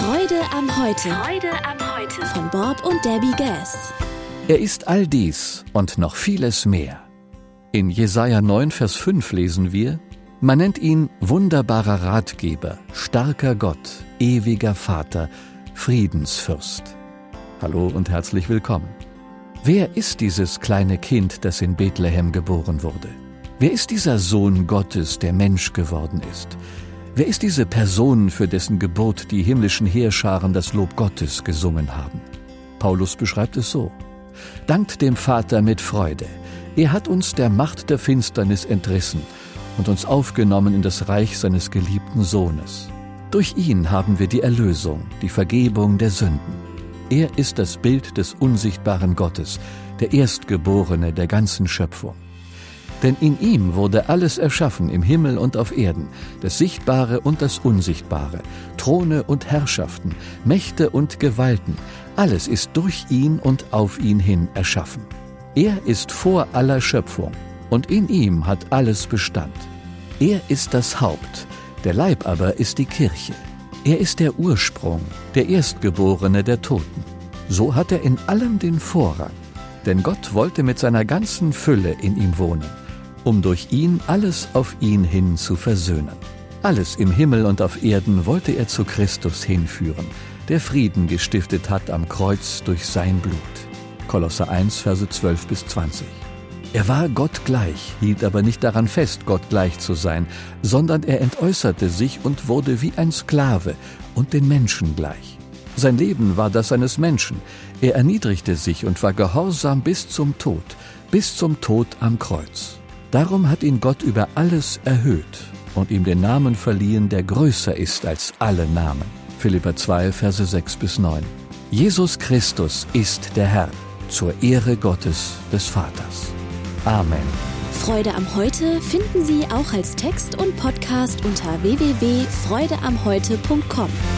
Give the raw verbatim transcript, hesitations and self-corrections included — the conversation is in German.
Freude am Heute. Freude am Heute. Von Bob und Debbie Gass. Er ist all dies und noch vieles mehr. In Jesaja neun, Vers fünf lesen wir: Man nennt ihn wunderbarer Ratgeber, starker Gott, ewiger Vater, Friedensfürst. Hallo und herzlich willkommen. Wer ist dieses kleine Kind, das in Bethlehem geboren wurde? Wer ist dieser Sohn Gottes, der Mensch geworden ist? Wer ist diese Person, für dessen Geburt die himmlischen Heerscharen das Lob Gottes gesungen haben? Paulus beschreibt es so: Dankt dem Vater mit Freude. Er hat uns der Macht der Finsternis entrissen und uns aufgenommen in das Reich seines geliebten Sohnes. Durch ihn haben wir die Erlösung, die Vergebung der Sünden. Er ist das Bild des unsichtbaren Gottes, der Erstgeborene der ganzen Schöpfung. Denn in ihm wurde alles erschaffen im Himmel und auf Erden, das Sichtbare und das Unsichtbare, Throne und Herrschaften, Mächte und Gewalten. Alles ist durch ihn und auf ihn hin erschaffen. Er ist vor aller Schöpfung und in ihm hat alles Bestand. Er ist das Haupt, der Leib aber ist die Kirche. Er ist der Ursprung, der Erstgeborene der Toten. So hat er in allem den Vorrang, denn Gott wollte mit seiner ganzen Fülle in ihm wohnen, um durch ihn alles auf ihn hin zu versöhnen. Alles im Himmel und auf Erden wollte er zu Christus hinführen, der Frieden gestiftet hat am Kreuz durch sein Blut. Kolosser eins, Verse zwölf bis zwanzig. Er war Gott gleich, hielt aber nicht daran fest, Gott gleich zu sein, sondern er entäußerte sich und wurde wie ein Sklave und den Menschen gleich. Sein Leben war das eines Menschen. Er erniedrigte sich und war gehorsam bis zum Tod, bis zum Tod am Kreuz. Darum hat ihn Gott über alles erhöht und ihm den Namen verliehen, der größer ist als alle Namen. Philipper zwei, Verse sechs bis neun. Jesus Christus ist der Herr, zur Ehre Gottes des Vaters. Amen. Freude am Heute finden Sie auch als Text und Podcast unter w w w punkt freude am heute punkt com.